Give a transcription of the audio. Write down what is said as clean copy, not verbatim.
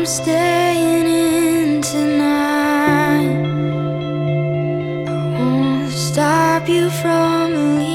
I'm staying in tonight. I won't stop you from leaving.